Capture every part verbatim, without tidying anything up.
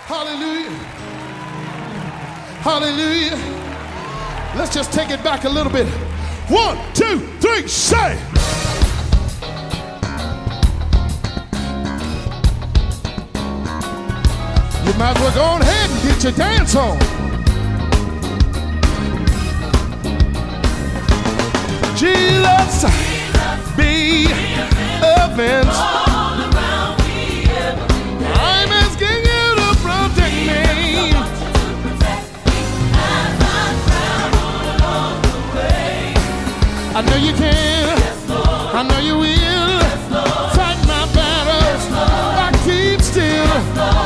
Hallelujah. Hallelujah. Let's just take it back a little bit. One, two, three, say. You might as well go on ahead and get your dance on. Jesus, be offense. I'm asking you to protect me. I know you can. I know you will. Fight my battles. I keep still.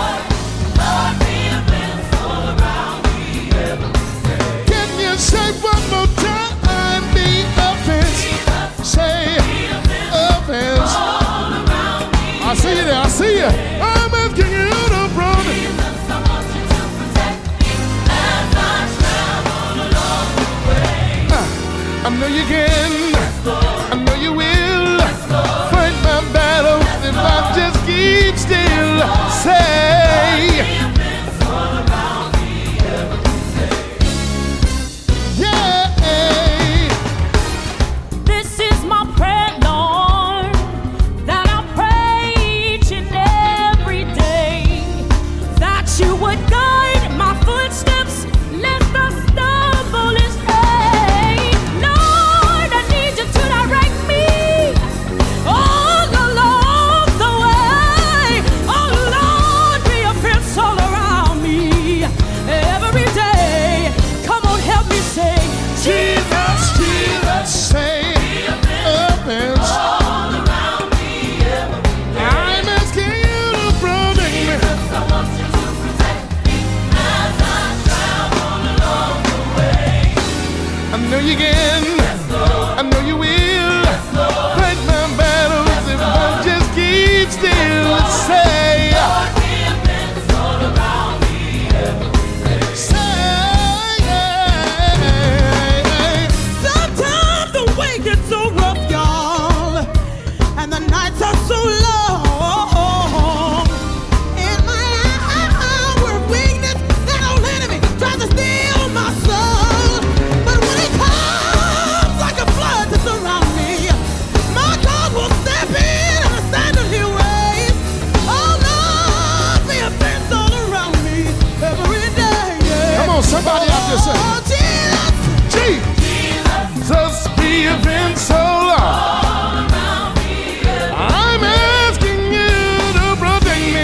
Can you say one more time? Be offense. Say offense. I see you there. I see you. I'm asking you to protect. I know you can. I know you will. Fight my battles if I just keep still. Say. Yeah. This is my prayer, Lord, that I pray each and every day, that you would guide my footsteps, lest I stumble and stray. Lord, I need you to direct me all along the way. Oh Lord, be a fence all around me every day. Come on, help me say, Jesus, Jesus, say offense. I'm asking you to protect me. I know you can. I know you will. Fight my battles if I just keep still. Say, say. Sometimes the way gets so rough, y'all, and the nights are so long. In my hour of weakness, that old enemy tries to steal my soul. But when it comes like a flood to surround me, my God will step in and the standard he raised. Oh Lord, be a fence all around me every day. Yeah. Come on, somebody out there say, Oh Jesus. Jesus, be a fence so long. I'm asking you to protect me.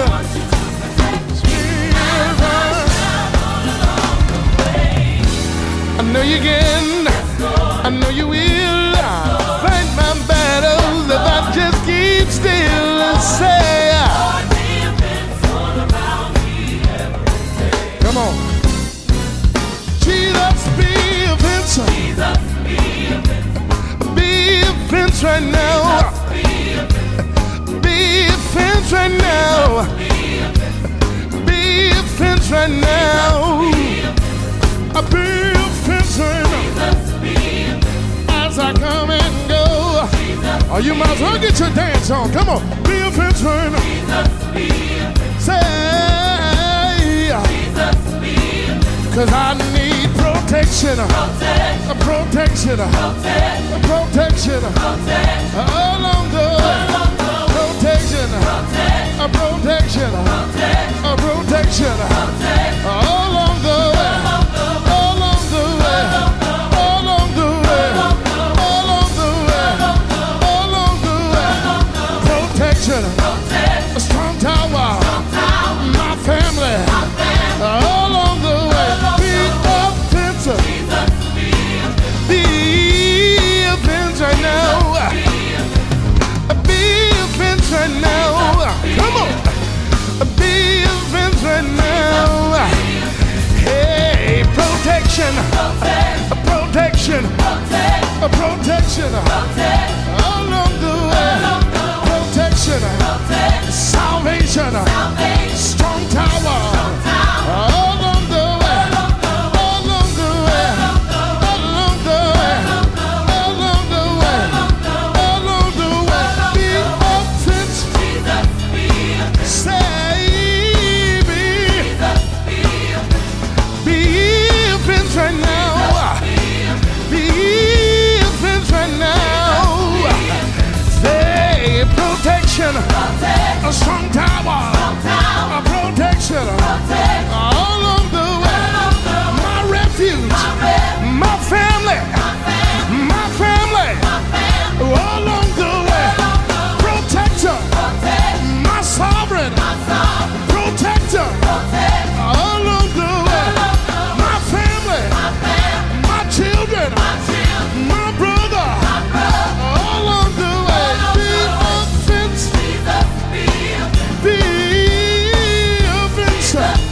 I know you can. I know you will. Fight my battles if I just keep still and say, come on. Jesus, be a fence. Be a fence right now. Be a fence right now. Be a fence right now. I be a fence right now. As I come and go. Oh, you might as well get your dance on. Come on. Be a fence right now. Say, cause I need protection. A protection. A protection. Along the way. Protection. A protection. A protection. Along the way. Along the way. Along the way. Along the way. Along the way. Protection. A strong tower. My family. Along the way. Be a fence. Be a fence right now. Be a fence right now. Come on. Be a fence right now. Hey, protection. A protection. A protection. Along the way. Protection. Salvation. Strong tower. Along the way. Along the way. Along the way. Along the way. Along the way. Be a fence. Say, be strong tower, a protection all along the way. My refuge, my family, my family, all along the way. Protector, my sovereign, protector, all along the way. My family, my children, my brother, all along the way. Be a fence, be a fence,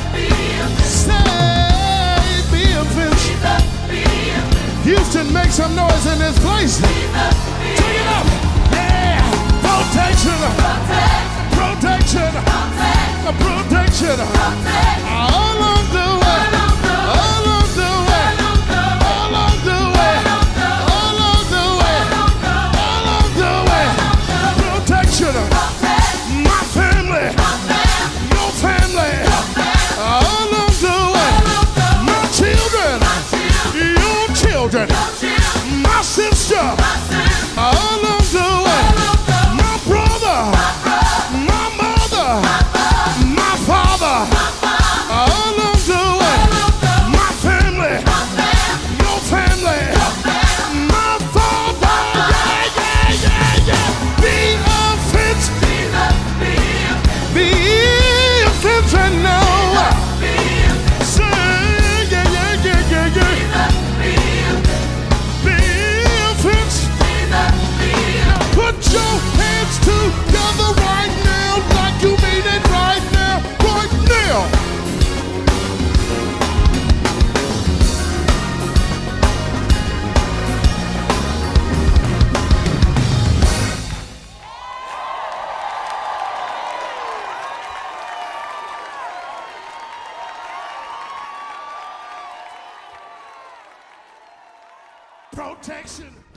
say be a fence. Houston, make some noise in this place. Take it up, yeah. Protection, protection, protection, all along the way, all along the way, all along the way, all along the way, all along the way. Protection, my family, your family, all along the way. My children, your children, my sister, all along the way. My brother, my mother, my father, all along the way. My family, your family, my father, yeah, yeah, yeah, yeah. Be a fence, be a fence right now. Say, yeah, yeah, yeah, yeah, yeah. Be a fence. Put your hands together right now, like you mean it right now, right now. Protection.